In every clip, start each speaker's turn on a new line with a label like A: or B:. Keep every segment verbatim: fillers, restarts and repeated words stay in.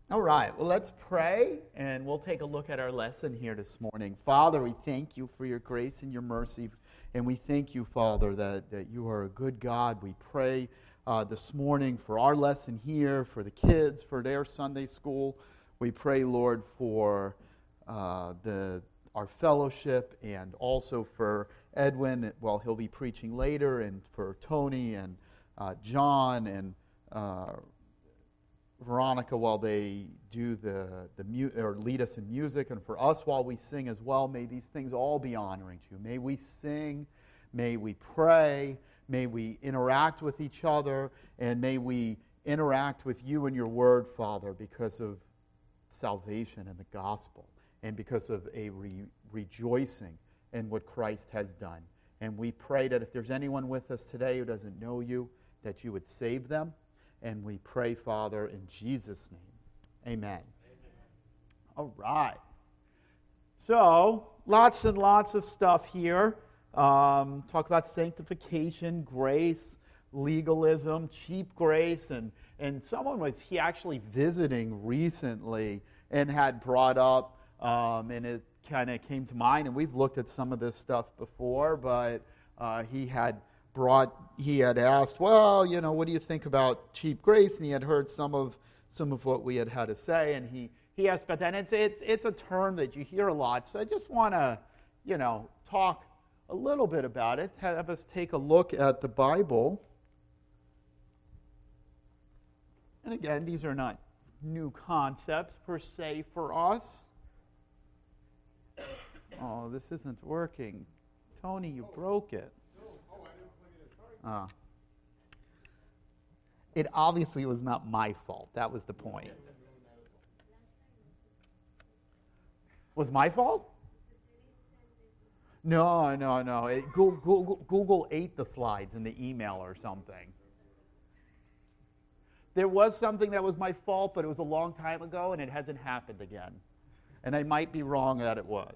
A: All right, well, let's pray, and we'll take a look at our lesson here this morning. Father, we thank you for your grace and your mercy, and we thank you, Father, that, that you are a good God. We pray uh, this morning for our lesson here, for the kids, for their Sunday school. We pray, Lord, for uh, the our fellowship, and also for Edwin, well, he'll be preaching later, and for Tony and uh, John and uh Veronica while they do the, the mu- or lead us in music, and for us while we sing as well. May these things all be honoring to you. May we sing, may we pray, may we interact with each other, and may we interact with you and your word, Father, because of salvation and the gospel, and because of a re- rejoicing in what Christ has done. And we pray that if there's anyone with us today who doesn't know you, that you would save them. And we pray, Father, in Jesus' name. Amen. Amen. All right. So, lots and lots of stuff here. Um, talk about sanctification, grace, legalism, cheap grace. And, and someone was he actually visiting recently and had brought up, um, and it kind of came to mind, and we've looked at some of this stuff before, but uh, he had brought, he had asked, well, you know, what do you think about cheap grace? And he had heard some of some of what we had had to say, and he, he asked about that. And it's, it's, it's a term that you hear a lot, so I just want to, you know, talk a little bit about it, have us take a look at the Bible. And again, these are not new concepts per se for us. Oh, this isn't working. Tony, you broke it. Uh, it obviously was not my fault. That was the point. Was my fault? No, no, no. It, Google, Google ate the slides in the email or something. There was something that was my fault, but it was a long time ago, and it hasn't happened again. And I might be wrong that it was.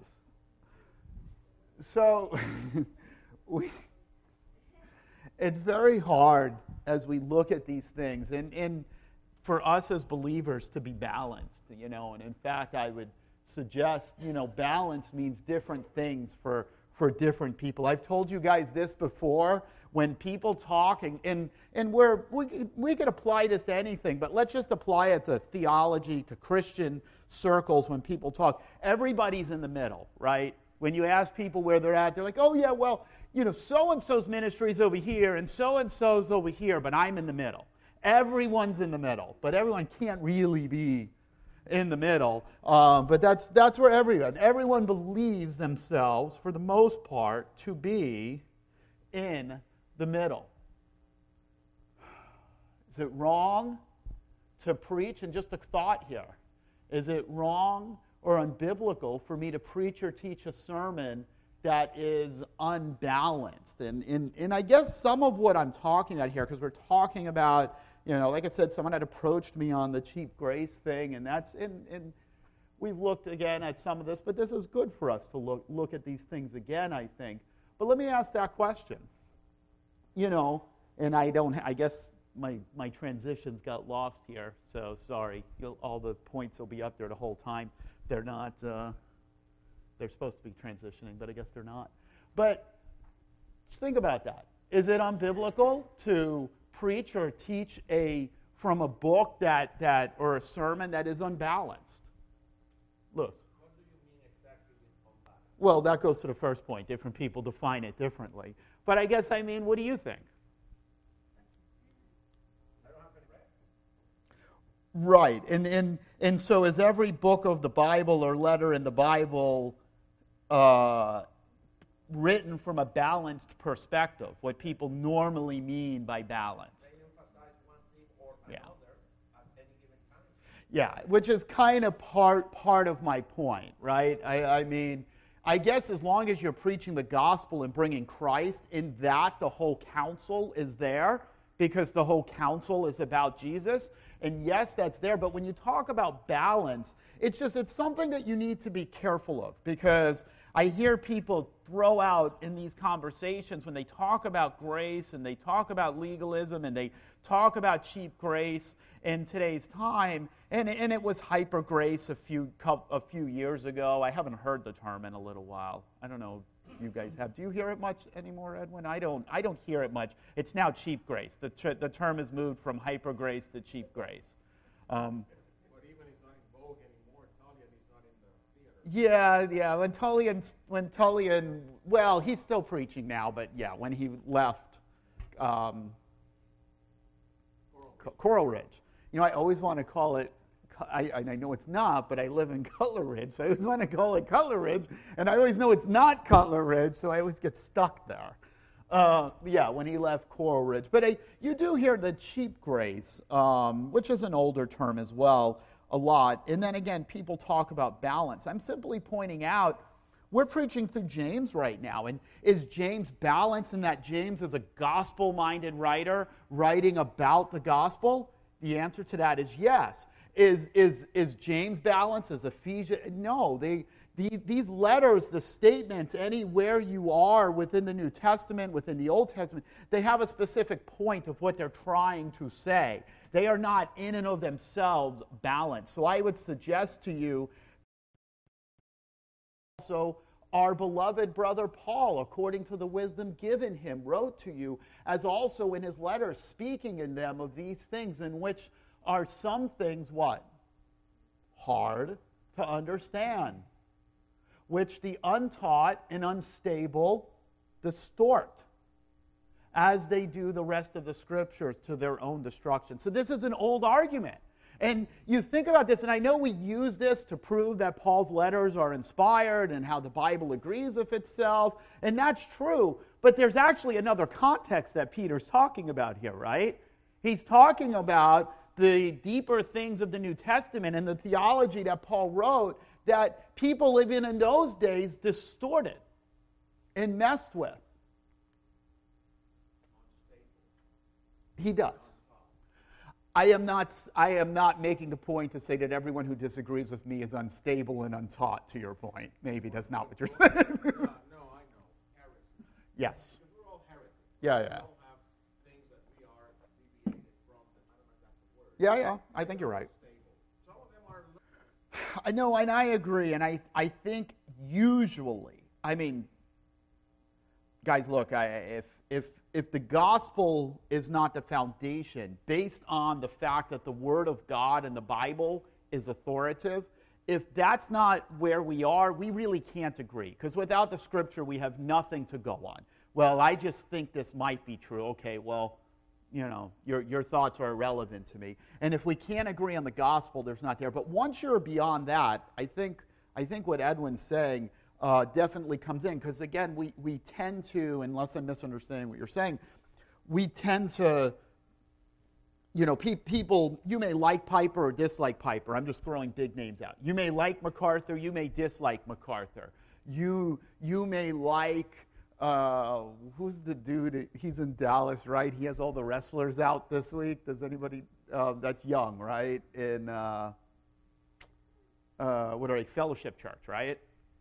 A: So, we... It's very hard as we look at these things, and, and for us as believers to be balanced, you know. And in fact, I would suggest, you know, balance means different things for, for different people. I've told you guys this before. When people talk, and, and, and we're, we, we could apply this to anything, but let's just apply it to theology, to Christian circles. When people talk, everybody's in the middle, right? When you ask people where they're at, they're like, oh, yeah, well, you know, so-and-so's ministry's over here, and so-and-so's over here, but I'm in the middle. Everyone's in the middle, but everyone can't really be in the middle. Um, but that's that's where everyone, everyone believes themselves, for the most part, to be in the middle. Is it wrong to preach? And just a thought here. Is it wrong or unbiblical for me to preach or teach a sermon that is unbalanced? And, and, and I guess some of what I'm talking about here, because we're talking about, you know, like I said, someone had approached me on the cheap grace thing, and that's, and, and we've looked again at some of this, but this is good for us to look, look at these things again, I think. But let me ask that question. You know, and I don't, I guess my, my transitions got lost here, so sorry. You'll, all the points will be up there the whole time. They're not... Uh, They're supposed to be transitioning, but I guess they're not. But just think about that. Is it unbiblical to preach or teach a from a book that, that or a sermon that is unbalanced? Look.
B: What do you mean exactly with unbalanced?
A: Well, that goes to the first point. Different people define it differently. But I guess, I mean, what do you think?
B: I don't have it read.
A: Right. And, and, and so is every book of the Bible or letter in the Bible Uh, written from a balanced perspective, what people normally mean by balance?
B: They emphasize one thing or
A: Yeah.
B: another at any given time.
A: Yeah, which is kind of part part of my point, right? I, I mean, I guess as long as you're preaching the gospel and bringing Christ, in that the whole counsel is there, because the whole counsel is about Jesus. And yes, that's there, but when you talk about balance, it's just, it's something that you need to be careful of, because I hear people throw out in these conversations when they talk about grace and they talk about legalism and they talk about cheap grace in today's time, and, and it was hyper grace a few a few years ago. I haven't heard the term in a little while. I don't know if you guys have. Do you hear it much anymore, Edwin? I don't. I don't hear it much. It's now cheap grace. The ter- the term has moved from hyper grace to cheap grace. Um,
B: But even he's not in vogue anymore. Tullian, he's not in the theater.
A: Yeah, yeah. When Tullian, when Tullian, well, he's still preaching now, but yeah, when he left um, Coral, Coral Ridge, you know, I always want to call it. I, I know it's not, but I live in Cutler Ridge, so I always want to call it Cutler Ridge, and I always know it's not Cutler Ridge, so I always get stuck there. Uh, yeah, when he left Coral Ridge. But I, you do hear the cheap grace, um, which is an older term as well, a lot. And then again, people talk about balance. I'm simply pointing out, we're preaching through James right now. And is James balanced in that James is a gospel-minded writer writing about the gospel? The answer to that is yes. Is, is, is James balanced? Is Ephesians? No, they... The, these letters, the statements, anywhere you are within the New Testament, within the Old Testament, they have a specific point of what they're trying to say. They are not in and of themselves balanced. So I would suggest to you also our beloved brother Paul, according to the wisdom given him, wrote to you, as also in his letters, speaking in them of these things, in which are some things, what? Hard to understand, which the untaught and unstable distort, as they do the rest of the Scriptures to their own destruction. So this is an old argument. And you think about this, and I know we use this to prove that Paul's letters are inspired and how the Bible agrees with itself, and that's true, but there's actually another context that Peter's talking about here, right? He's talking about the deeper things of the New Testament and the theology that Paul wrote that people living in those days distorted and messed with. He does. I am not, I am not making a point to say that everyone who disagrees with me is unstable and untaught, to your point. Maybe that's not what you're saying.
B: uh, no, I know. Heresy.
A: Yes.
B: Because we're all heretics.
A: Yeah,
B: We
A: yeah.
B: all have things that we are deviated from. I don't know if that's the word.
A: Yeah, yeah. I think you're right.
B: Some of them are.
A: I know, and I agree, and I, I think usually, I mean, guys, look, I, if if if the gospel is not the foundation, based on the fact that the Word of God and the Bible is authoritative, if that's not where we are, we really can't agree, because without the Scripture, we have nothing to go on. Well, I just think this might be true. Okay, well, you know, your, your thoughts are irrelevant to me. And if we can't agree on the gospel, there's not there. But once you're beyond that, I think I think what Edwin's saying uh, definitely comes in. Because again, we, we tend to, unless I'm misunderstanding what you're saying, we tend to, you know, pe- people, you may like Piper or dislike Piper. I'm just throwing big names out. You may like MacArthur, you may dislike MacArthur. You, you may like... Uh, who's the dude? He's in Dallas, right? He has all the wrestlers out this week. Does anybody? Uh, that's Young, right? In uh, uh, what are they? Fellowship Church, right?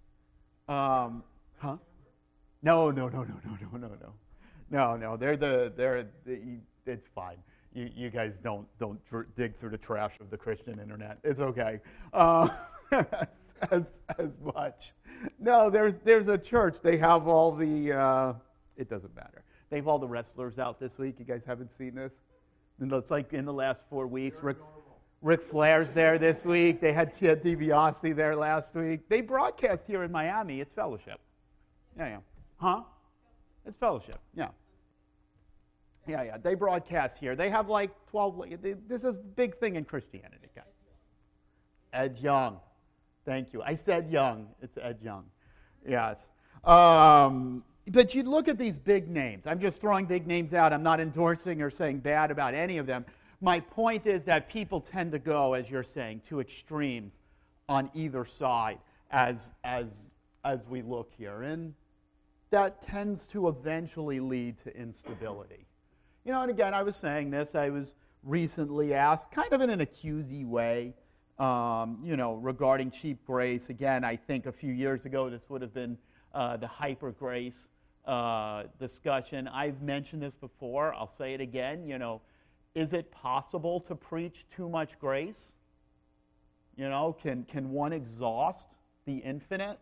A: Um, huh? No, no, no, no, no, no, no, no, no, no. They're the they're. The, it's fine. You you guys don't don't dr- dig through the trash of the Christian internet. It's okay. Uh, as as much. No, there's there's a church. They have all the. Uh, it doesn't matter. They have all the wrestlers out this week. You guys haven't seen this? And it's like in the last four weeks. Rick, Rick Flair's there this week. They had Ted DiBiase there last week. They broadcast here in Miami. It's Fellowship. Yeah, yeah. Huh? It's Fellowship. Yeah. Yeah, yeah. They broadcast here. They have like twelve. They, this is a big thing in Christianity, guys. Ed Young. Thank you. I said Young. It's Ed Young. Yes. Um, but you look at these big names. I'm just throwing big names out. I'm not endorsing or saying bad about any of them. My point is that people tend to go, as you're saying, to extremes on either side as, as, as we look here. And that tends to eventually lead to instability. You know, and again, I was saying this. I was recently asked, kind of in an accusey way, Um, you know, regarding cheap grace. Again, I think a few years ago this would have been uh, the hyper grace uh, discussion. I've mentioned this before. I'll say it again. You know, is it possible to preach too much grace? You know, can can one exhaust the infinite?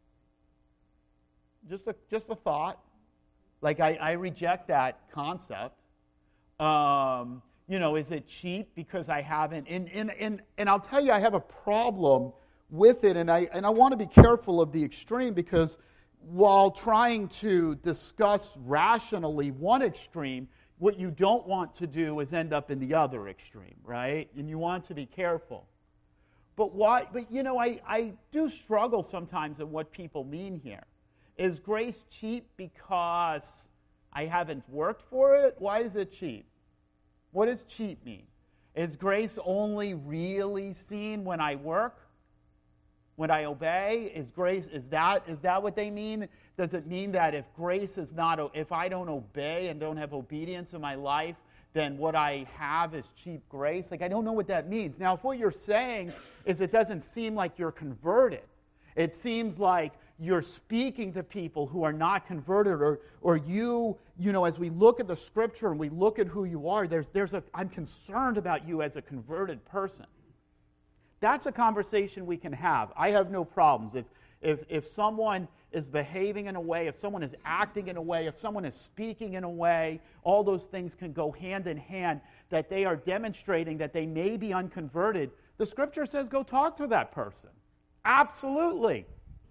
A: Just a just a thought. Like I, I reject that concept. Um, you know, is it cheap because I haven't? And and and and I'll tell you, I have a problem with it, and I and I want to be careful of the extreme, because while trying to discuss rationally one extreme, what you don't want to do is end up in the other extreme, right? And you want to be careful. But why? But you know, I, I do struggle sometimes at what people mean here. Is grace cheap because I haven't worked for it? Why is it cheap? What does cheap mean? Is grace only really seen when I work? When I obey? Is grace, is that is that what they mean? Does it mean that if grace is not, if I don't obey and don't have obedience in my life, then what I have is cheap grace? Like, I don't know what that means. Now, if what you're saying is it doesn't seem like you're converted, it seems like you're speaking to people who are not converted, or or you, you know, as we look at the Scripture and we look at who you are, there's there's a I'm concerned about you as a converted person. That's a conversation we can have. I have no problems. If if if someone is behaving in a way, if someone is acting in a way, if someone is speaking in a way, all those things can go hand in hand, that they are demonstrating that they may be unconverted. The Scripture says go talk to that person. Absolutely.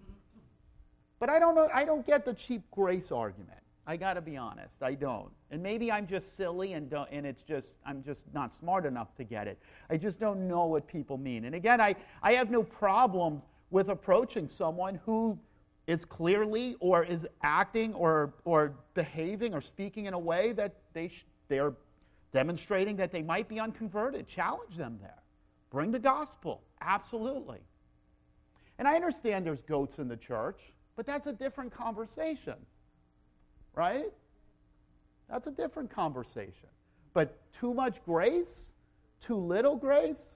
A: But I don't know, I don't get the cheap grace argument. I got to be honest, I don't. And maybe I'm just silly and don't, and it's just I'm just not smart enough to get it. I just don't know what people mean. And again, I, I have no problems with approaching someone who is clearly or is acting or or behaving or speaking in a way that they sh- they're demonstrating that they might be unconverted. Challenge them there. Bring the gospel. Absolutely. And I understand there's goats in the church, but that's a different conversation, right? That's a different conversation. But too much grace, too little grace,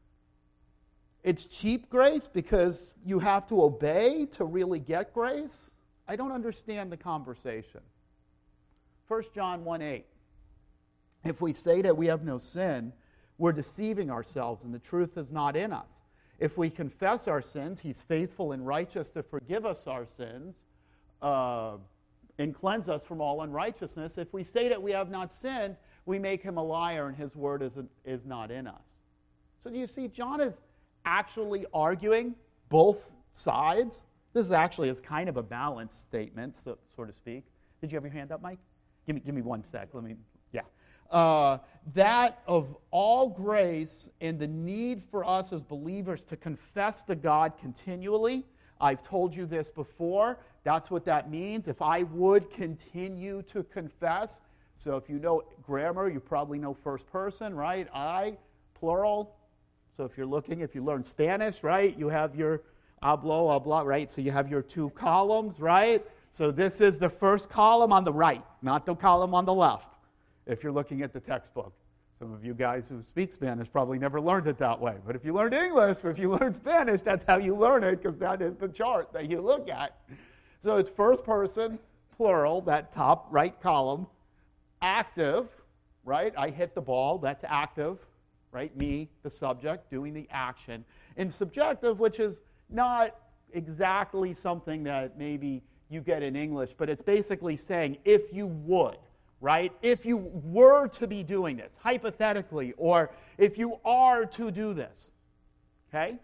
A: it's cheap grace because you have to obey to really get grace. I don't understand the conversation. First John one eight. If we say that we have no sin, we're deceiving ourselves and the truth is not in us. If we confess our sins, he's faithful and righteous to forgive us our sins uh, and cleanse us from all unrighteousness. If we say that we have not sinned, we make him a liar and his word is, is not in us. So do you see, John is actually arguing both sides. This is actually is kind of a balanced statement, so, so to speak. Did you have your hand up, Mike? Give me, give me one sec. Let me, yeah. Uh, that of all grace and the need for us as believers to confess to God continually. I've told you this before. That's what that means. If I would continue to confess. So if you know grammar, you probably know first person, right? I, plural. So if you're looking, if you learn Spanish, right, you have your hablo, habla, right? So you have your two columns, right? So this is the first column on the right, not the column on the left. If you're looking at the textbook. Some of you guys who speak Spanish probably never learned it that way. But if you learned English or if you learned Spanish, that's how you learn it, because that is the chart that you look at. So it's first person, plural, that top right column. Active, right? I hit the ball, that's active, right? Me, the subject, doing the action. And subjective, which is not exactly something that maybe you get in English, but it's basically saying, if you would. Right? If you were to be doing this, hypothetically, or if you are to do this. Okay?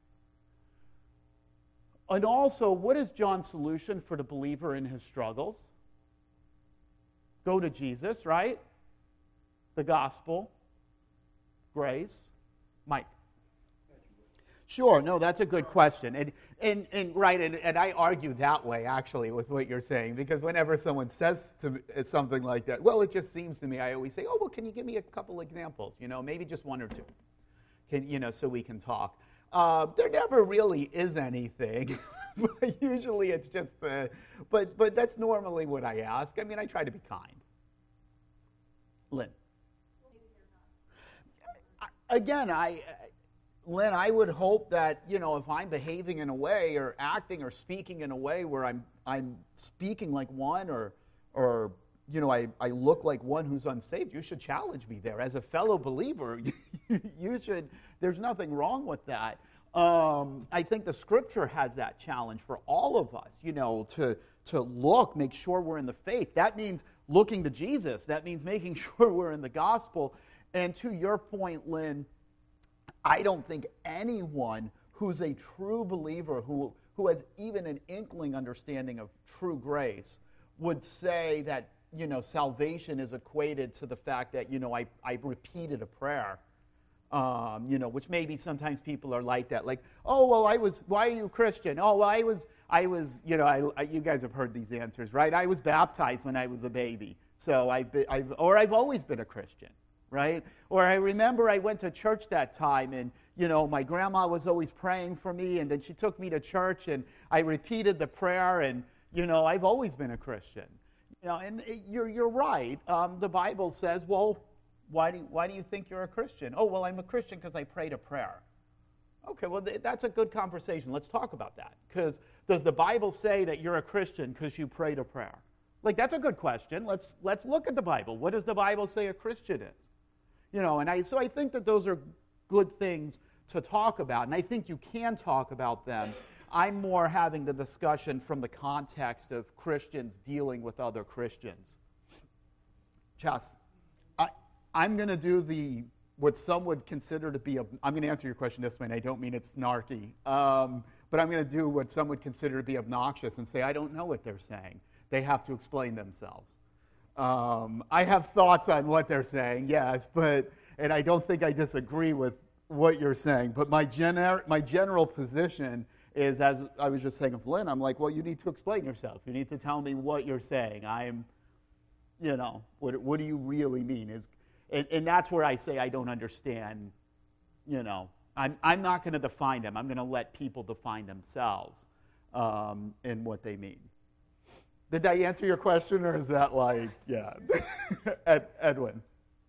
A: And also, what is John's solution for the believer in his struggles? Go to Jesus, right? The gospel, grace. Mike. Sure, no, that's a good question. And, and, and right, and, and I argue that way, actually, with what you're saying, because whenever someone says to me something like that, well, it just seems to me, I always say, oh, well, can you give me a couple examples? You know, maybe just one or two, can, you know, so we can talk. Uh, there never really is anything. But usually it's just, uh, but, but that's normally what I ask. I mean, I try to be kind. Lynn. Again, I... Lynn, I would hope that, you know, if I'm behaving in a way or acting or speaking in a way where I'm I'm speaking like one or or you know, I, I look like one who's unsaved, you should challenge me there. As a fellow believer, you should, there's nothing wrong with that. Um, I think the scripture has that challenge for all of us, you know, to, to look, make sure we're in the faith. That means looking to Jesus. That means making sure we're in the gospel. And to your point, Lynn, I don't think anyone who's a true believer, who, who has even an inkling understanding of true grace, would say that, you know, salvation is equated to the fact that, you know, I, I repeated a prayer, um, you know, which maybe sometimes people are like that. Like, oh, well, I was, why are you Christian? Oh, well, I was, I was, you know, I, I, you guys have heard these answers, right? I was baptized when I was a baby. So I've been, I've, or I've always been a Christian, right? Or I remember I went to church that time and, you know, my grandma was always praying for me and then she took me to church and I repeated the prayer and, you know, I've always been a Christian. You know, and you're you're right. Um, the Bible says, well, why do you, why do you think you're a Christian? Oh, well, I'm a Christian because I prayed a prayer. Okay, well, th- that's a good conversation. Let's talk about that. Because does the Bible say that you're a Christian because you prayed a prayer? Like, that's a good question. Let's let's look at the Bible. What does the Bible say a Christian is? You know, and I so I think that those are good things to talk about, and I think you can talk about them. I'm more having the discussion from the context of Christians dealing with other Christians. Just, I, I'm going to do the, what some would consider to be, a, I'm going to answer your question this way, and I don't mean it's snarky, um, but I'm going to do what some would consider to be obnoxious and say, I don't know what they're saying. They have to explain themselves. Um, I have thoughts on what they're saying, yes, but, and I don't think I disagree with what you're saying, but my, gener- my general position is, as I was just saying of Lynn, I'm like, well, you need to explain yourself. You need to tell me what you're saying. I'm, you know, what what do you really mean? Is, and, and that's where I say I don't understand, you know. I'm, I'm not going to define them. I'm going to let people define themselves um, in what they mean. Did I answer your question, or is that like, yeah, Ed, Edwin?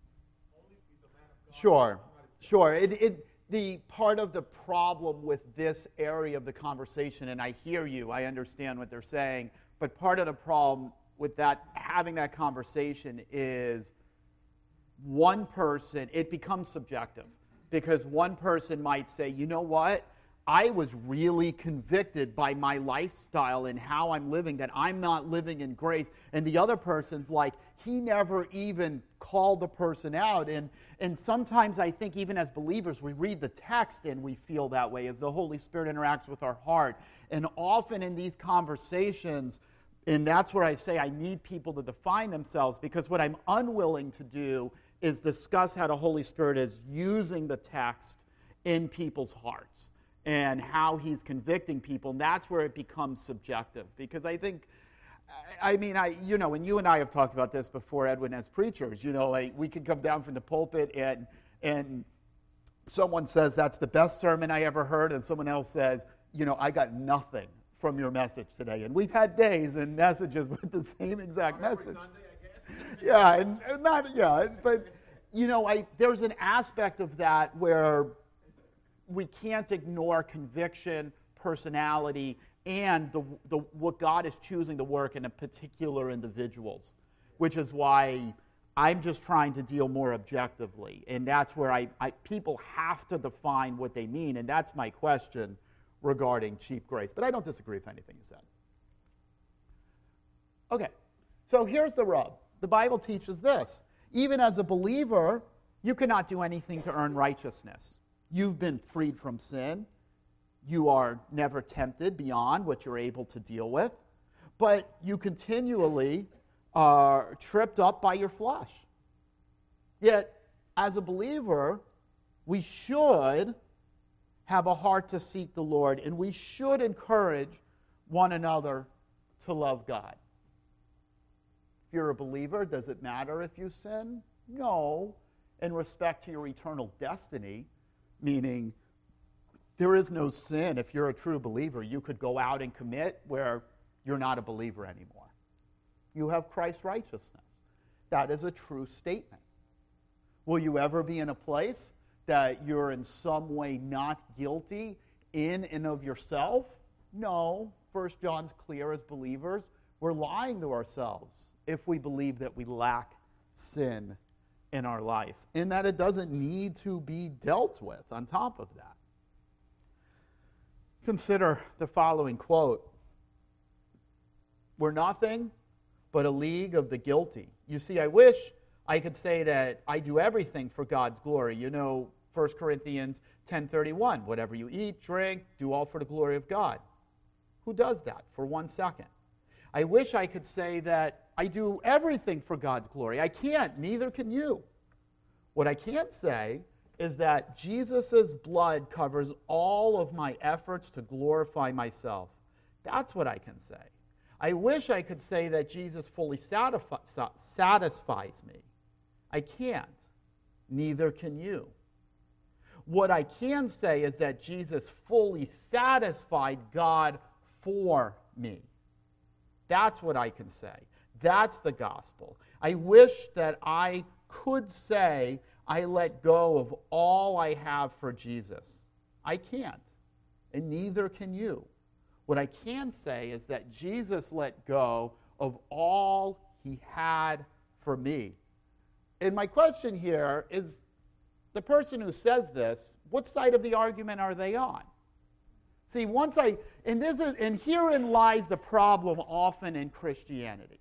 A: Sure, sure. It, it, the part of the problem with this area of the conversation, and I hear you, I understand what they're saying, but part of the problem with that, having that conversation is one person, it becomes subjective, because one person might say, you know what, I was really convicted by my lifestyle and how I'm living, that I'm not living in grace. And the other person's like, he never even called the person out. And, and sometimes I think even as believers, we read the text and we feel that way as the Holy Spirit interacts with our heart. And often in these conversations, and that's where I say I need people to define themselves, because what I'm unwilling to do is discuss how the Holy Spirit is using the text in people's hearts and how he's convicting people. And that's where it becomes subjective. Because I think, I mean, I you know, and you and I have talked about this before, Edwin, as preachers. You know, like we could come down from the pulpit and and someone says, that's the best sermon I ever heard, and someone else says, you know, I got nothing from your message today. And we've had days and messages with the same exact
B: Every
A: message.
B: Sunday, I guess.
A: Yeah, and, and not, yeah, but, you know, I there's an aspect of that where we can't ignore conviction, personality, and the, the what God is choosing to work in a particular individuals, which is why I'm just trying to deal more objectively. And that's where I, I people have to define what they mean, and that's my question regarding cheap grace. But I don't disagree with anything you said. Okay, so here's the rub. The Bible teaches this. Even as a believer, you cannot do anything to earn righteousness. You've been freed from sin. You are never tempted beyond what you're able to deal with. But you continually are tripped up by your flesh. Yet, as a believer, we should have a heart to seek the Lord, and we should encourage one another to love God. If you're a believer, does it matter if you sin? No, in respect to your eternal destiny, meaning there is no sin. If you're a true believer, you could go out and commit where you're not a believer anymore. You have Christ's righteousness. That is a true statement. Will you ever be in a place that you're in some way not guilty in and of yourself? No. First John's clear as believers. We're lying to ourselves if we believe that we lack sin in our life, and that it doesn't need to be dealt with on top of that. Consider the following quote. We're nothing but a league of the guilty. You see, I wish I could say that I do everything for God's glory. You know, First Corinthians ten thirty-one, whatever you eat, drink, do all for the glory of God. Who does that for one second? I wish I could say that I do everything for God's glory. I can't, neither can you. What I can say is that Jesus' blood covers all of my efforts to glorify myself. That's what I can say. I wish I could say that Jesus fully satisfi- satisfies me. I can't. Neither can you. What I can say is that Jesus fully satisfied God for me. That's what I can say. That's the gospel. I wish that I could say I let go of all I have for Jesus. I can't, and neither can you. What I can say is that Jesus let go of all he had for me. And my question here is, the person who says this, what side of the argument are they on? See, once I, and this is, and herein lies the problem often in Christianity.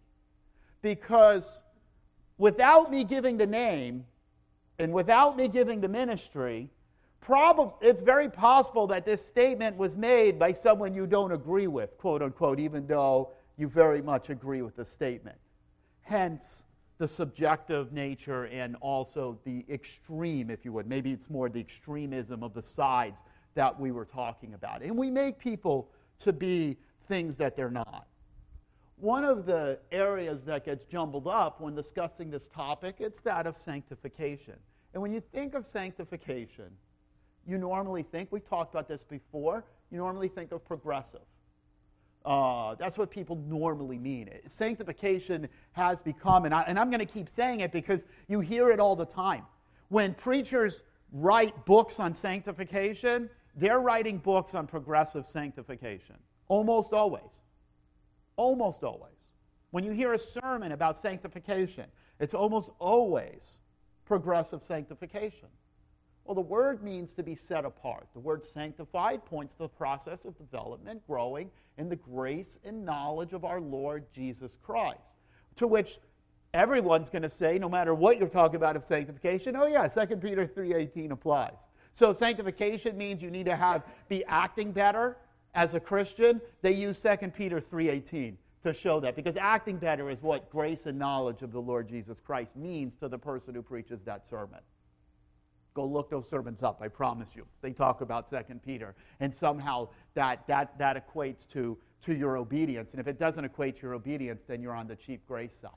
A: Because without me giving the name, and without me giving the ministry, Probably, it's very possible that this statement was made by someone you don't agree with, quote unquote, even though you very much agree with the statement. Hence, the subjective nature and also the extreme, if you would. Maybe it's more the extremism of the sides that we were talking about. And we make people to be things that they're not. One of the areas that gets jumbled up when discussing this topic, it's that of sanctification. And when you think of sanctification, you normally think, we've talked about this before, you normally think of progressive. Uh, that's what people normally mean. Sanctification has become, and, I, and I'm going to keep saying it because you hear it all the time. When preachers write books on sanctification, they're writing books on progressive sanctification. Almost always. Almost always. When you hear a sermon about sanctification, it's almost always progressive sanctification. Well, the word means to be set apart. The word sanctified points to the process of development, growing in the grace and knowledge of our Lord Jesus Christ. To which everyone's going to say, no matter what you're talking about of sanctification, oh yeah, Second Peter three eighteen applies. So sanctification means you need to have be acting better as a Christian. They use Second Peter three eighteen to show that, because acting better is what grace and knowledge of the Lord Jesus Christ means to the person who preaches that sermon. Go look those sermons up, I promise you. They talk about Second Peter, and somehow that that that equates to, to your obedience. And if it doesn't equate to your obedience, then you're on the cheap grace side.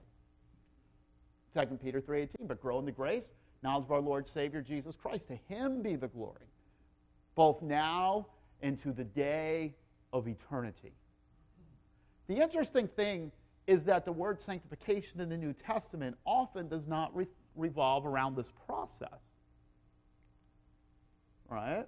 A: Second Peter three eighteen, but grow in the grace, knowledge of our Lord Savior Jesus Christ. To him be the glory, both now and to the day of eternity. The interesting thing is that the word sanctification in the New Testament often does not re- revolve around this process. Right?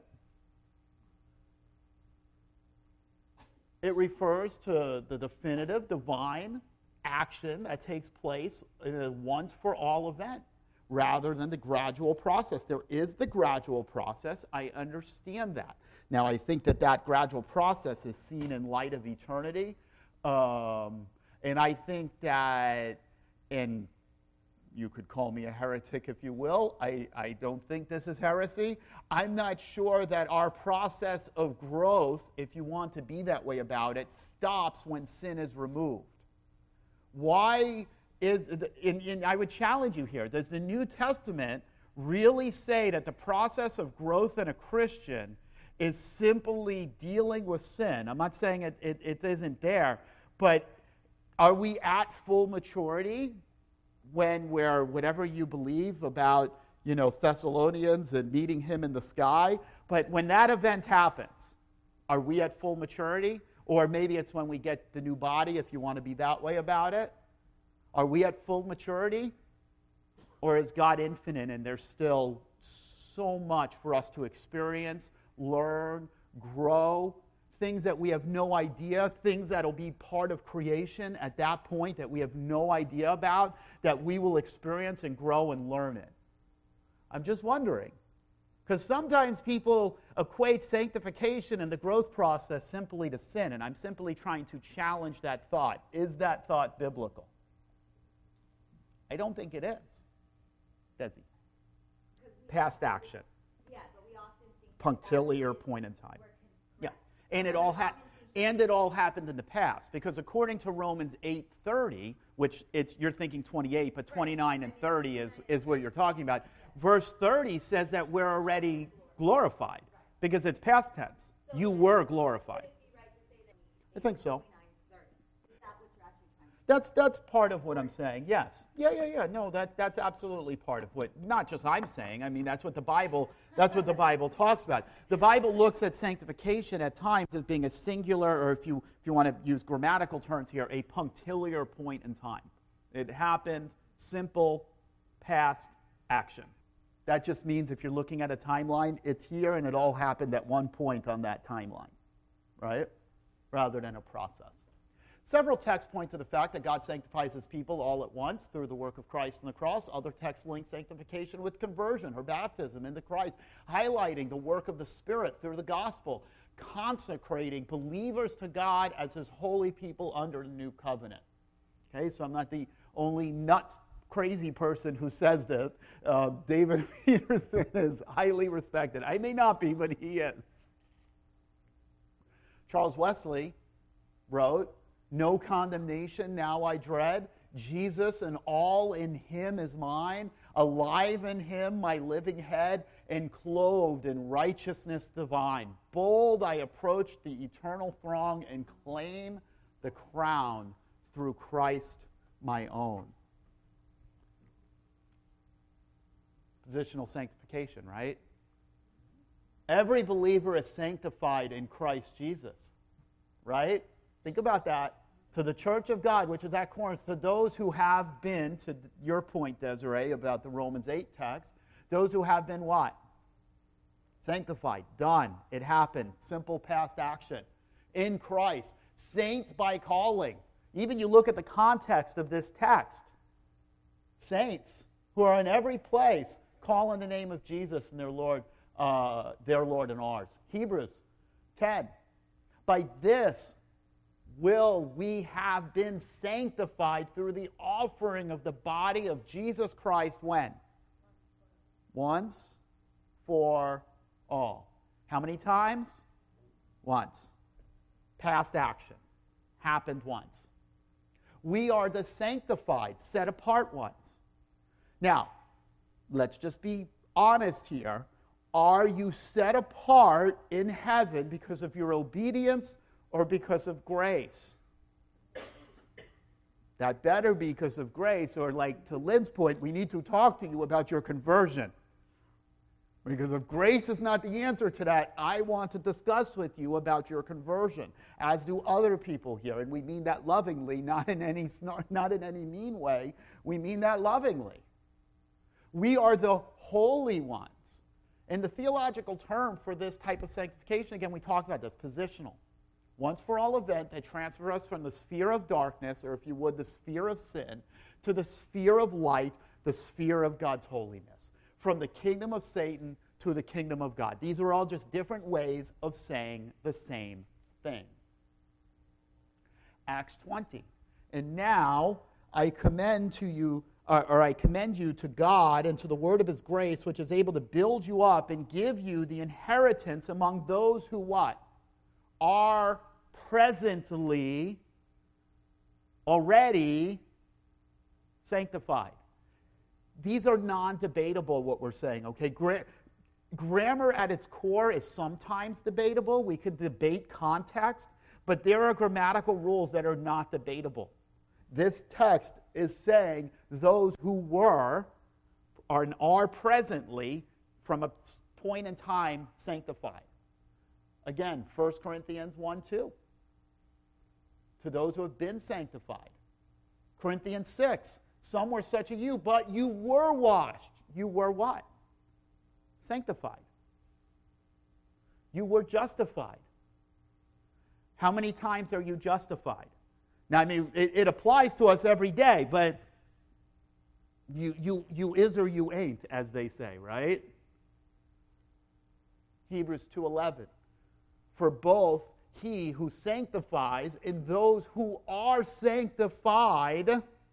A: It refers to the definitive divine action that takes place in a once-for-all event rather than the gradual process. There is the gradual process. I understand that. Now, I think that that gradual process is seen in light of eternity. Um, and I think that, and you could call me a heretic if you will. I, I don't think this is heresy. I'm not sure that our process of growth, if you want to be that way about it, stops when sin is removed. Why is, and, and I would challenge you here, does the New Testament really say that the process of growth in a Christian is simply dealing with sin? I'm not saying it, it, it isn't there, but are we at full maturity when we're, whatever you believe about, you know, Thessalonians and meeting him in the sky, but when that event happens, are we at full maturity? Or maybe it's when we get the new body, if you want to be that way about it. Are we at full maturity? Or is God infinite and there's still so much for us to experience, learn, grow, things that we have no idea, things that will be part of creation at that point that we have no idea about, that we will experience and grow and learn it. I'm just wondering, because sometimes people equate sanctification and the growth process simply to sin, and I'm simply trying to challenge that thought. Is that thought biblical? I don't think it is. Desi? Past action.
C: Yeah, but we often think
A: Punctiliar point in time. Yeah. And it all ha- and it all happened in the past, because according to Romans eight thirty, which it's you're thinking twenty-eight, but twenty-nine and thirty is, is what you're talking about. Verse thirty says that we're already glorified, because it's past tense. You were glorified. I think so. That's that's part of what I'm saying. Yes. Yeah, yeah, yeah. No, that's that's absolutely part of what, not just I'm saying. I mean, that's what the Bible that's what the Bible talks about. The Bible looks at sanctification at times as being a singular, or if you if you want to use grammatical terms here, a punctiliar point in time. It happened, simple, past action. That just means if you're looking at a timeline, it's here and it all happened at one point on that timeline, right? Rather than a process. Several texts point to the fact that God sanctifies his people all at once through the work of Christ on the cross. Other texts link sanctification with conversion or baptism into Christ, highlighting the work of the Spirit through the gospel, consecrating believers to God as his holy people under the new covenant. Okay, so I'm not the only nuts, crazy person who says this. Uh, David Peterson is highly respected. I may not be, but he is. Charles Wesley wrote, "No condemnation now I dread. Jesus and all in him is mine. Alive in him my living head, and clothed in righteousness divine. Bold I approach the eternal throng and claim the crown through Christ my own." Positional sanctification, right? Every believer is sanctified in Christ Jesus, right? Think about that. To the church of God, which is at Corinth, to those who have been, to your point, Desiree, about the Romans eight text, those who have been what? Sanctified. Done. It happened. Simple past action. In Christ. Saints by calling. Even you look at the context of this text. Saints who are in every place call in the name of Jesus and their Lord, uh, their Lord and ours. Hebrews ten. By this will we have been sanctified through the offering of the body of Jesus Christ when? Once for all. How many times? Once. Past action. Happened once. We are the sanctified, set apart ones. Now, let's just be honest here. Are you set apart in heaven because of your obedience or because of grace? That better be because of grace, or like to Lynn's point, we need to talk to you about your conversion. Because if grace is not the answer to that, I want to discuss with you about your conversion, as do other people here. And we mean that lovingly, not in any, not in any mean way. We mean that lovingly. We are the holy ones. And the theological term for this type of sanctification, again, we talked about this, positional. Once for all event that transfers us from the sphere of darkness, or if you would, the sphere of sin, to the sphere of light, the sphere of God's holiness. From the kingdom of Satan to the kingdom of God. These are all just different ways of saying the same thing. Acts twenty. And now I commend to you, uh, or I commend you to God and to the word of his grace, which is able to build you up and give you the inheritance among those who what? Are presently already sanctified. These are non-debatable, what we're saying, okay? Gra- grammar at its core is sometimes debatable. We could debate context, but there are grammatical rules that are not debatable. This text is saying those who were are, are presently, from a point in time, sanctified. Again, First Corinthians one two. To those who have been sanctified. Corinthians six. Some were such as you, but you were washed. You were what? Sanctified. You were justified. How many times are you justified? Now, I mean, it, it applies to us every day, but you, you, you is or you ain't, as they say, right? Hebrews two eleven. For both he who sanctifies and those who are sanctified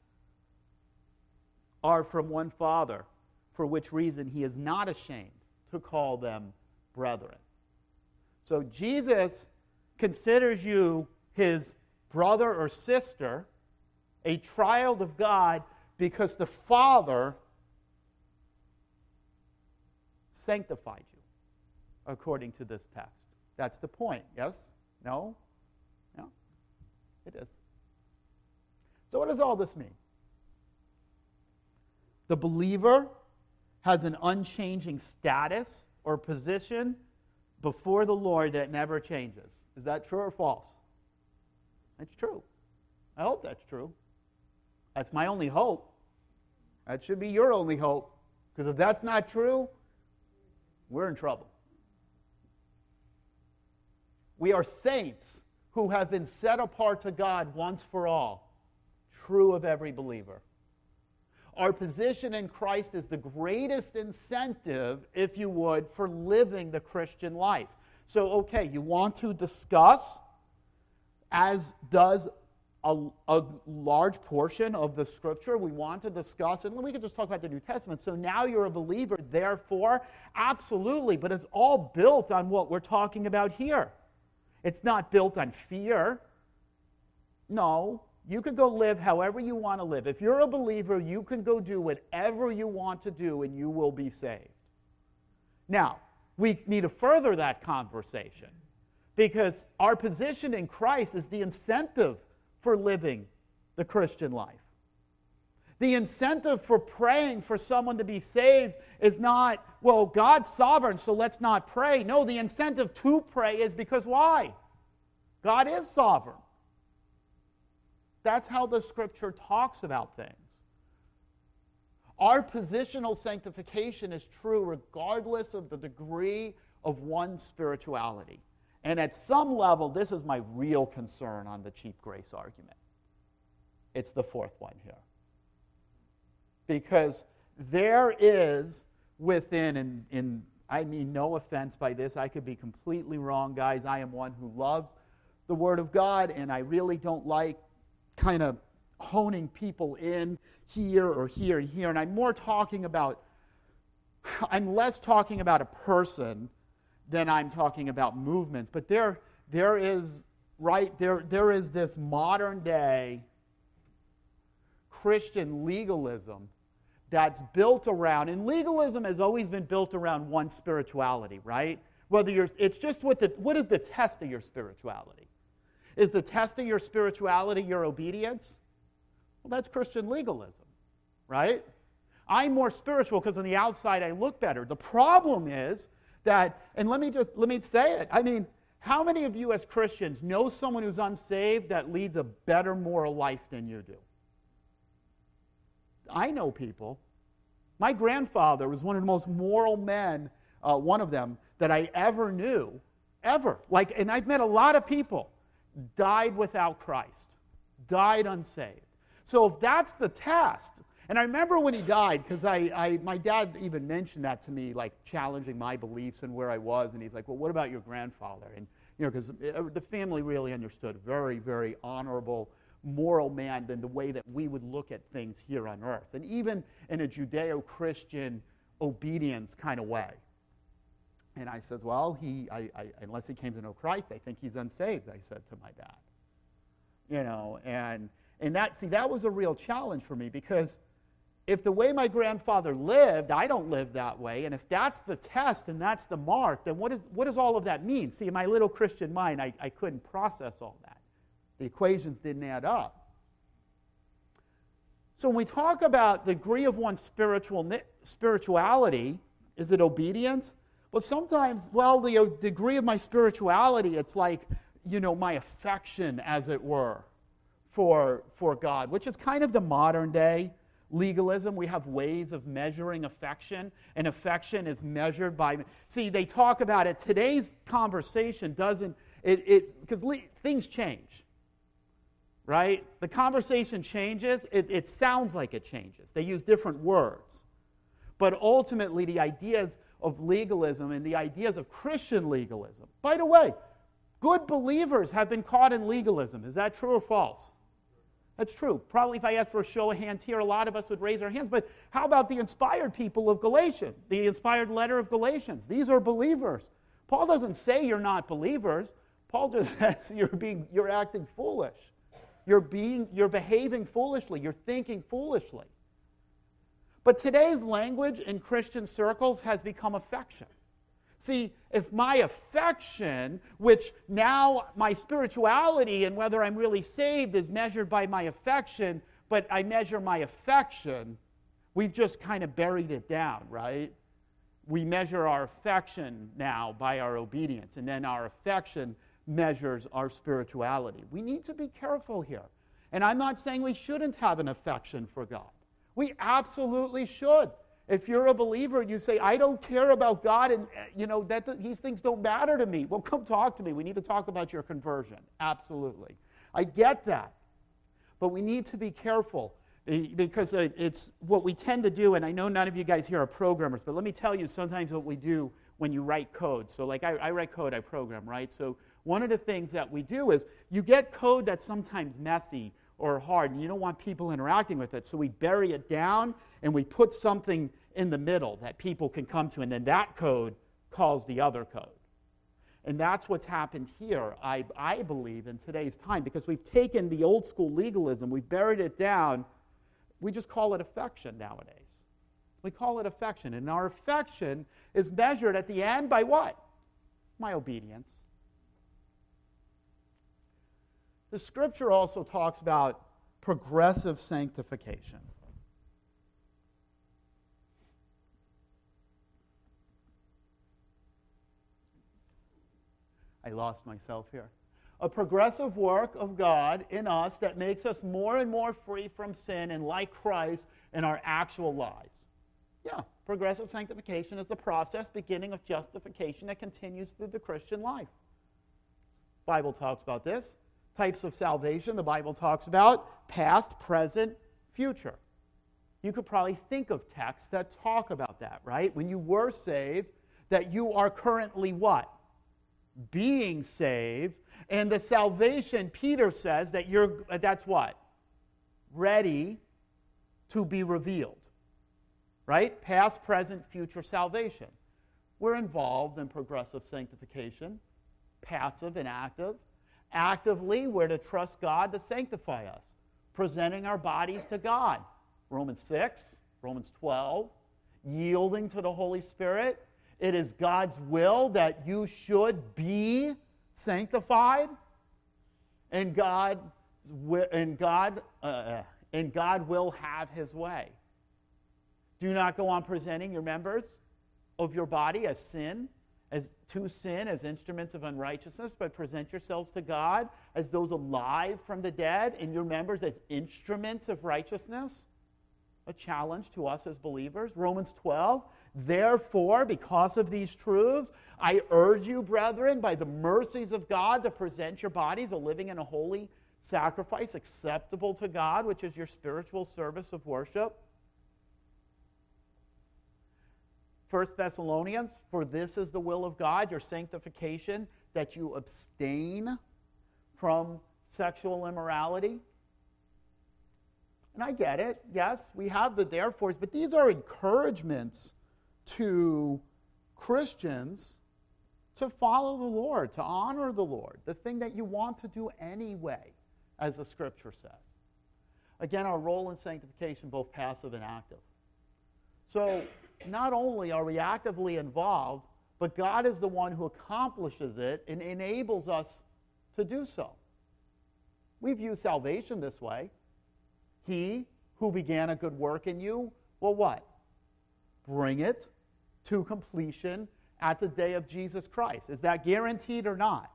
A: are from one Father, for which reason he is not ashamed to call them brethren. So Jesus considers you his brother or sister, a child of God, because the Father sanctified you, according to this text. That's the point, yes? No? No? It is. So what does all this mean? The believer has an unchanging status or position before the Lord that never changes. Is that true or false? That's true. I hope that's true. That's my only hope. That should be your only hope. Because if that's not true, we're in trouble. We are saints who have been set apart to God once for all. True of every believer. Our position in Christ is the greatest incentive, if you would, for living the Christian life. So, okay, you want to discuss, as does a, a large portion of the Scripture, we want to discuss, and we could just talk about the New Testament. So now you're a believer, therefore, absolutely, but it's all built on what we're talking about here. It's not built on fear. No. You could go live however you want to live. If you're a believer, you can go do whatever you want to do and you will be saved. Now, we need to further that conversation because our position in Christ is the incentive for living the Christian life. The incentive for praying for someone to be saved is not, well, God's sovereign, so let's not pray. No, the incentive to pray is because why? God is sovereign. That's how the Scripture talks about things. Our positional sanctification is true regardless of the degree of one's spirituality. And at some level, this is my real concern on the cheap grace argument. It's the fourth one here. Because there is within, and, and I mean no offense by this, I could be completely wrong, guys. I am one who loves the Word of God, and I really don't like kind of honing people in here or here and here. And I'm more talking about, I'm less talking about a person than I'm talking about movements. But there, there is, right, there, there is this modern day Christian legalism that's built around, and legalism has always been built around one spirituality, right? Whether you're, it's just what the, what is the test of your spirituality? Is the test of your spirituality your obedience? Well, that's Christian legalism, right? I'm more spiritual because on the outside I look better. The problem is that, and let me just, let me say it, I mean, how many of you as Christians know someone who's unsaved that leads a better moral life than you do? I know people. My grandfather was one of the most moral men, uh, one of them, that I ever knew, ever. Like, and I've met a lot of people. Died without Christ, died unsaved. So if that's the test, and I remember when he died, because I, I, my dad even mentioned that to me, like challenging my beliefs and where I was, and he's like, well, what about your grandfather? And, you know, because the family really understood, very, very honorable, moral man than the way that we would look at things here on earth, and even in a Judeo-Christian obedience kind of way. And I said, well, he, I, I, unless he came to know Christ, I think he's unsaved, I said to my dad. You know, and and that, see, that was a real challenge for me because if the way my grandfather lived, I don't live that way, and if that's the test and that's the mark, then what, is, what does all of that mean? See, in my little Christian mind, I, I couldn't process all that. The equations didn't add up. So when we talk about the degree of one's spiritual spirituality, is it obedience? Well, sometimes, well, the degree of my spirituality, it's like, you know, my affection, as it were, for, for God, which is kind of the modern day legalism. We have ways of measuring affection, and affection is measured by... See, they talk about it. Today's conversation doesn't... It it because le- things change, right? The conversation changes. It, it sounds like it changes. They use different words. But ultimately, the ideas of legalism and the ideas of Christian legalism... By the way, good believers have been caught in legalism. Is that true or false? That's true. Probably if I asked for a show of hands here, a lot of us would raise our hands. But how about the inspired people of Galatians, the inspired letter of Galatians? These are believers. Paul doesn't say you're not believers. Paul just says you're being, you're acting foolish. You're being, you're behaving foolishly. You're thinking foolishly. But today's language in Christian circles has become affection. See, if my affection, which now my spirituality and whether I'm really saved is measured by my affection, but I measure my affection, we've just kind of buried it down, right? We measure our affection now by our obedience, and then our affection measures our spirituality. We need to be careful here. And I'm not saying we shouldn't have an affection for God. We absolutely should. If you're a believer and you say, I don't care about God and, you know, that these things don't matter to me, well, come talk to me. We need to talk about your conversion. Absolutely. I get that. But we need to be careful because it's what we tend to do, and I know none of you guys here are programmers, but let me tell you sometimes what we do when you write code. So like I, I write code, I program, right? So one of the things that we do is you get code that's sometimes messy or hard, and you don't want people interacting with it, so we bury it down and we put something in the middle that people can come to, and then that code calls the other code. And that's what's happened here, I, I believe, in today's time, because we've taken the old school legalism, we've buried it down, we just call it affection nowadays. We call it affection, and our affection is measured at the end by what? My obedience. The Scripture also talks about progressive sanctification. I lost myself here. A progressive work of God in us that makes us more and more free from sin and like Christ in our actual lives. Yeah, progressive sanctification is the process beginning of justification that continues through the Christian life. The Bible talks about this. Types of salvation, the Bible talks about past, present, future. You could probably think of texts that talk about that, right? When you were saved, that you are currently what? Being saved. And the salvation, Peter says, that you're, that's what? Ready to be revealed. Right? Past, present, future salvation. We're involved in progressive sanctification, passive and active. Actively, we're to trust God to sanctify us, presenting our bodies to God. Romans six, Romans twelve, yielding to the Holy Spirit. It is God's will that you should be sanctified, and God, and God, uh, and God will have His way. Do not go on presenting your members of your body as sin, as to sin, as instruments of unrighteousness, but present yourselves to God as those alive from the dead, and your members as instruments of righteousness. A challenge to us as believers. Romans twelve, therefore, because of these truths, I urge you, brethren, by the mercies of God, to present your bodies a living and a holy sacrifice acceptable to God, which is your spiritual service of worship. First Thessalonians, for this is the will of God, your sanctification, that you abstain from sexual immorality. And I get it. Yes, we have the therefores, but these are encouragements to Christians to follow the Lord, to honor the Lord, the thing that you want to do anyway, as the Scripture says. Again, our role in sanctification, both passive and active. So, not only are we actively involved, but God is the one who accomplishes it and enables us to do so. We view salvation this way. He who began a good work in you will what? Bring it to completion at the day of Jesus Christ. Is that guaranteed or not?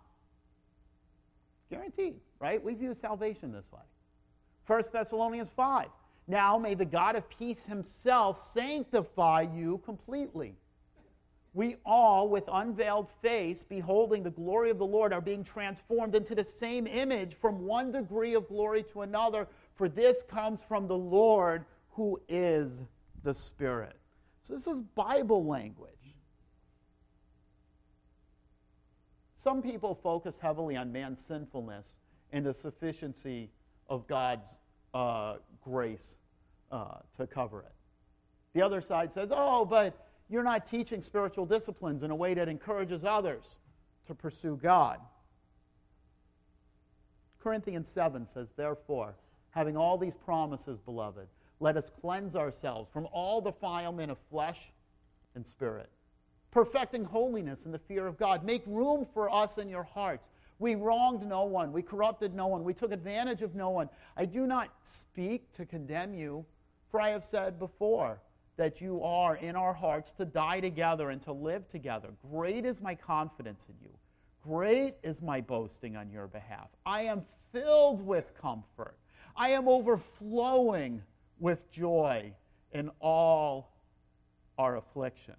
A: It's guaranteed, right? We view salvation this way. First Thessalonians five. Now may the God of peace himself sanctify you completely. We all, with unveiled face, beholding the glory of the Lord, are being transformed into the same image from one degree of glory to another, for this comes from the Lord who is the Spirit. So this is Bible language. Some people focus heavily on man's sinfulness and the sufficiency of God's uh, grace uh, to cover it. The other side says, oh, but you're not teaching spiritual disciplines in a way that encourages others to pursue God. Corinthians seven says, therefore, having all these promises, beloved, let us cleanse ourselves from all defilement of flesh and spirit, perfecting holiness in the fear of God. Make room for us in your hearts. We wronged no one. We corrupted no one. We took advantage of no one. I do not speak to condemn you, for I have said before that you are in our hearts to die together and to live together. Great is my confidence in you. Great is my boasting on your behalf. I am filled with comfort. I am overflowing with joy in all our affliction.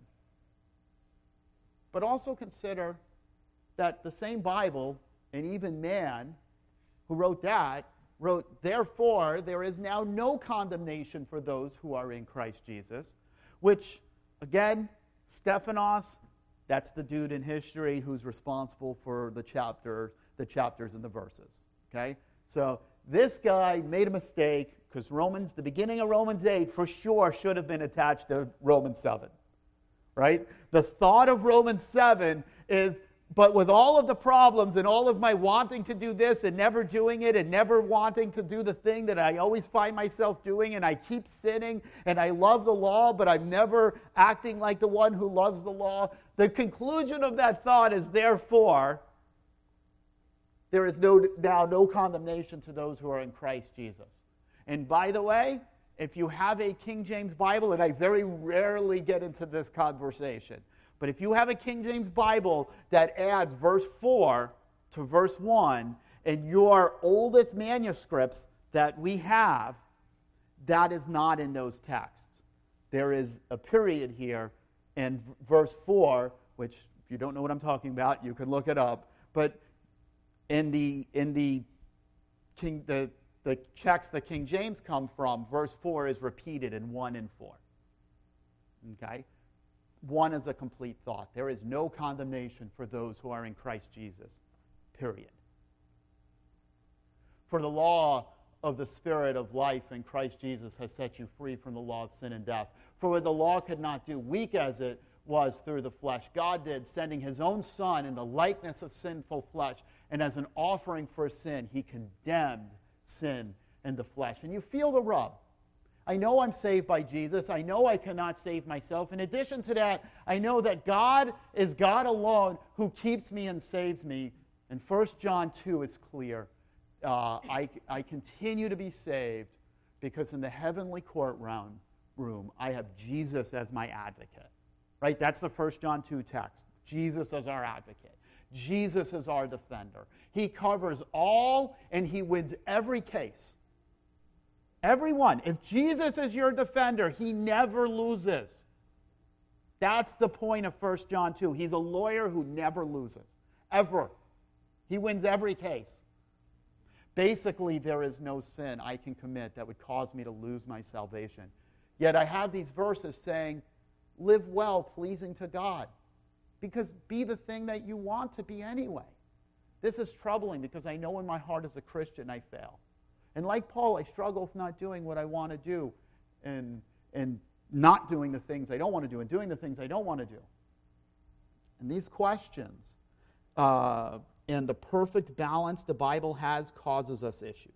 A: But also consider that the same Bible, and even man who wrote that, wrote, therefore, there is now no condemnation for those who are in Christ Jesus, which, again, Stephanos, that's the dude in history who's responsible for the chapter, the chapters and the verses. Okay? So this guy made a mistake because Romans, the beginning of Romans eight for sure should have been attached to Romans seven. Right? The thought of Romans seven is, but with all of the problems and all of my wanting to do this and never doing it and never wanting to do the thing that I always find myself doing, and I keep sinning and I love the law, but I'm never acting like the one who loves the law. The conclusion of that thought is, therefore, there is no, now no condemnation to those who are in Christ Jesus. And by the way, if you have a King James Bible, and I very rarely get into this conversation, but if you have a King James Bible that adds verse four to verse one, and your oldest manuscripts that we have, that is not in those texts. There is a period here in verse four, which if you don't know what I'm talking about, you can look it up. But in the in the King the the texts that King James come from, verse four is repeated in one and four. Okay? One is a complete thought. There is no condemnation for those who are in Christ Jesus, period. For the law of the Spirit of life in Christ Jesus has set you free from the law of sin and death. For what the law could not do, weak as it was through the flesh, God did, sending his own Son in the likeness of sinful flesh, and as an offering for sin, he condemned sin in the flesh. And you feel the rub. I know I'm saved by Jesus. I know I cannot save myself. In addition to that, I know that God is God alone who keeps me and saves me. And First John two is clear. Uh, I, I continue to be saved because in the heavenly courtroom room, I have Jesus as my advocate. Right? That's the First John two text. Jesus as our advocate. Jesus is our defender. He covers all and he wins every case. Everyone. If Jesus is your defender, he never loses. That's the point of First John two. He's a lawyer who never loses. Ever. He wins every case. Basically, there is no sin I can commit that would cause me to lose my salvation. Yet I have these verses saying, live well, pleasing to God. Because be the thing that you want to be anyway. This is troubling because I know in my heart as a Christian I fail. And like Paul, I struggle with not doing what I want to do and, and not doing the things I don't want to do and doing the things I don't want to do. And these questions uh, and the perfect balance the Bible has causes us issues.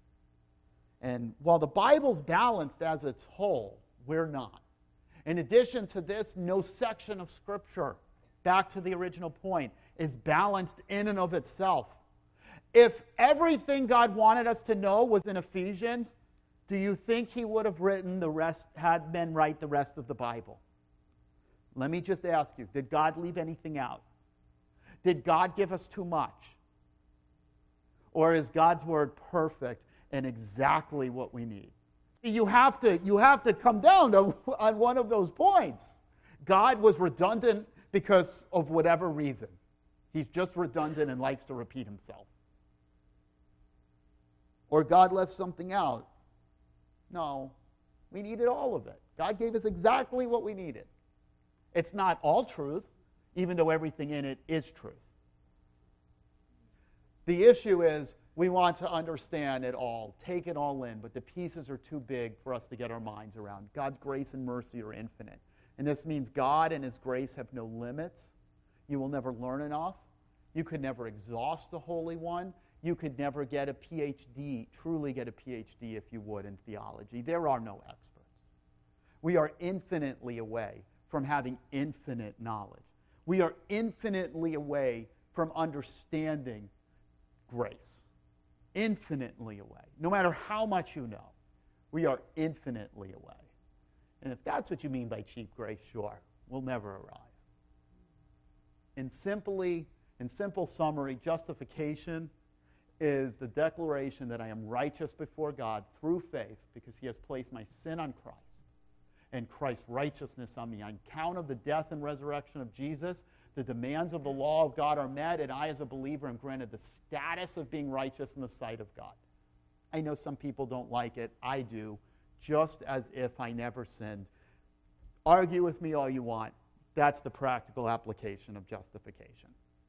A: And while the Bible's balanced as its whole, we're not. In addition to this, no section of Scripture, back to the original point, is balanced in and of itself. If everything God wanted us to know was in Ephesians, do you think he would have written the rest, had men write the rest of the Bible? Let me just ask you, did God leave anything out? Did God give us too much? Or is God's word perfect and exactly what we need? You have to, you have to come down to, on one of those points. God was redundant because of whatever reason. He's just redundant and likes to repeat himself. Or God left something out. No, we needed all of it. God gave us exactly what we needed. It's not all truth, even though everything in it is truth. The issue is we want to understand it all, take it all in, but the pieces are too big for us to get our minds around. God's grace and mercy are infinite. And this means God and his grace have no limits. You will never learn enough. You could never exhaust the Holy One. You could never get a P H D, truly get a P H D if you would in theology. There are no experts. We are infinitely away from having infinite knowledge. We are infinitely away from understanding grace. Infinitely away. No matter how much you know, we are infinitely away. And if that's what you mean by cheap grace, sure, we'll never arrive. In simply, in simple summary, justification is the declaration that I am righteous before God through faith because he has placed my sin on Christ and Christ's righteousness on me. On account of the death and resurrection of Jesus, the demands of the law of God are met, and I as a believer am granted the status of being righteous in the sight of God. I know some people don't like it. I do, just as if I never sinned. Argue with me all you want. That's the practical application of justification.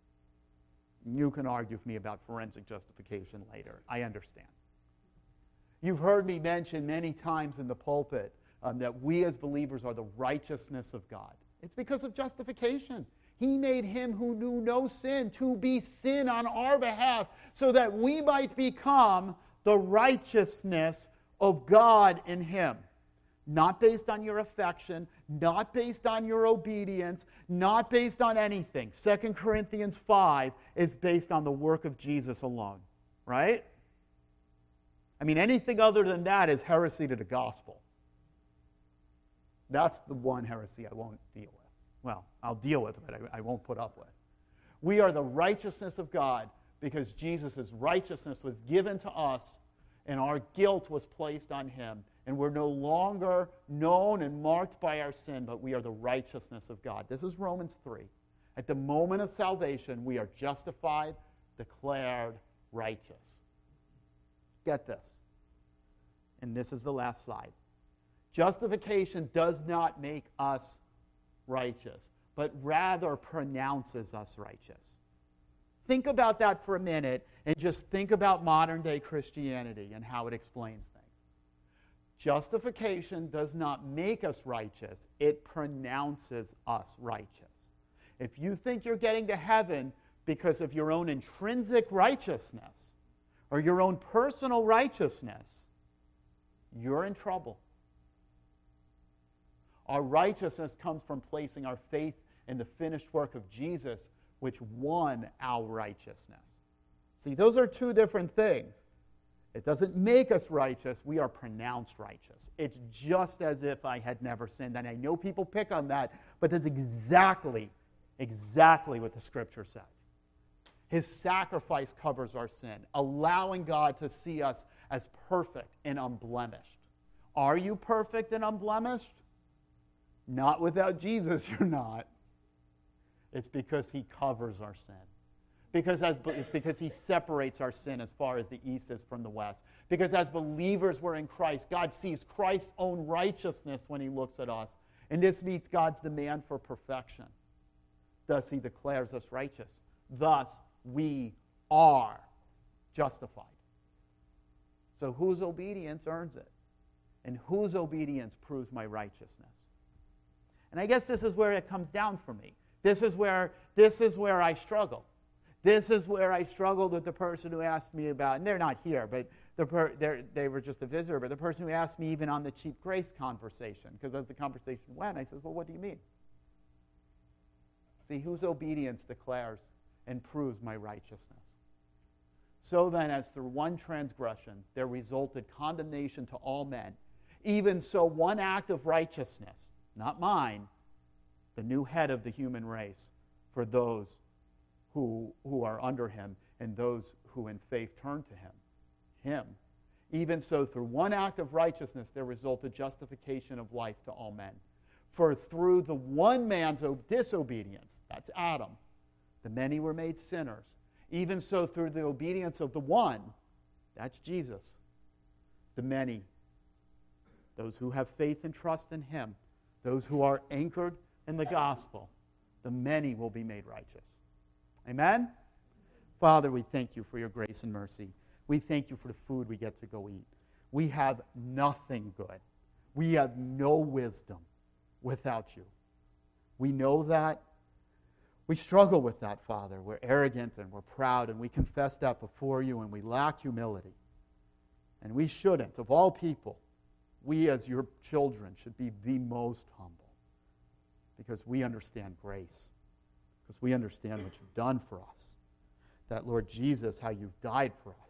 A: You can argue with me about forensic justification later. I understand. You've heard me mention many times in the pulpit um, that we as believers are the righteousness of God. It's because of justification. He made him who knew no sin to be sin on our behalf so that we might become the righteousness of God in him. Not based on your affection, not based on your obedience, not based on anything. Second Corinthians five is based on the work of Jesus alone, right? I mean, anything other than that is heresy to the gospel. That's the one heresy I won't deal with. Well, I'll deal with it, but I, I won't put up with. We are the righteousness of God because Jesus' righteousness was given to us and our guilt was placed on him. And we're no longer known and marked by our sin, but we are the righteousness of God. This is Romans three. At the moment of salvation, we are justified, declared righteous. Get this. And this is the last slide. Justification does not make us righteous, but rather pronounces us righteous. Think about that for a minute and just think about modern-day Christianity and how it explains things. Justification does not make us righteous. It pronounces us righteous. If you think you're getting to heaven because of your own intrinsic righteousness or your own personal righteousness, you're in trouble. Our righteousness comes from placing our faith in the finished work of Jesus, which won our righteousness. See, those are two different things. It doesn't make us righteous. We are pronounced righteous. It's just as if I had never sinned. And I know people pick on that, but that's exactly, exactly what the Scripture says. His sacrifice covers our sin, allowing God to see us as perfect and unblemished. Are you perfect and unblemished? Not without Jesus, you're not. It's because he covers our sin. Because as, it's because he separates our sin as far as the east is from the west. Because as believers we're in Christ, God sees Christ's own righteousness when he looks at us. And this meets God's demand for perfection. Thus he declares us righteous. Thus we are justified. So whose obedience earns it? And whose obedience proves my righteousness? And I guess this is where it comes down for me. This is where, this is where I struggle. This is where I struggled with the person who asked me about, and they're not here, but the per, they were just a visitor, but the person who asked me even on the cheap grace conversation, because as the conversation went, I said, well, what do you mean? See, whose obedience declares and proves my righteousness? So then, as through one transgression there resulted condemnation to all men, even so one act of righteousness, not mine, the new head of the human race, for those who, who are under him and those who in faith turn to him. Him. Even so, through one act of righteousness, there resulted justification of life to all men. For through the one man's disobedience, that's Adam, the many were made sinners. Even so, through the obedience of the one, that's Jesus, the many, those who have faith and trust in him, those who are anchored in the gospel, the many will be made righteous. Amen? Father, we thank you for your grace and mercy. We thank you for the food we get to go eat. We have nothing good. We have no wisdom without you. We know that. We struggle with that, Father. We're arrogant and we're proud, and we confess that before you, and we lack humility. And we shouldn't. Of all people, we as your children should be the most humble, because we understand grace, because we understand what you've done for us. That, Lord Jesus, how you've died for us.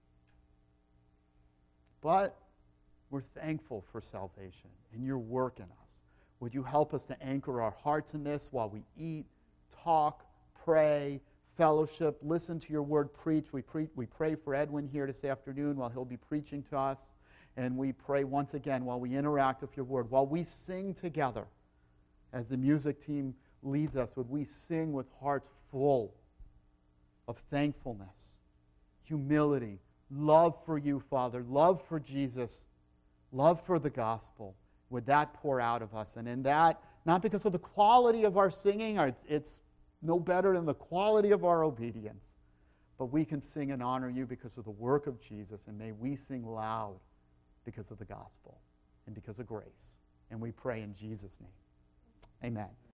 A: But we're thankful for salvation and your work in us. Would you help us to anchor our hearts in this while we eat, talk, pray, fellowship, listen to your word preach. We, pre- we pray for Edwin here this afternoon while he'll be preaching to us. And we pray once again while we interact with your word, while we sing together as the music team leads us. Would we sing with hearts full of thankfulness, humility, love for you, Father, love for Jesus, love for the gospel. Would that pour out of us? And in that, not because of the quality of our singing, or it's no better than the quality of our obedience, but we can sing and honor you because of the work of Jesus, and may we sing loud because of the gospel and because of grace. And we pray in Jesus' name. Amen.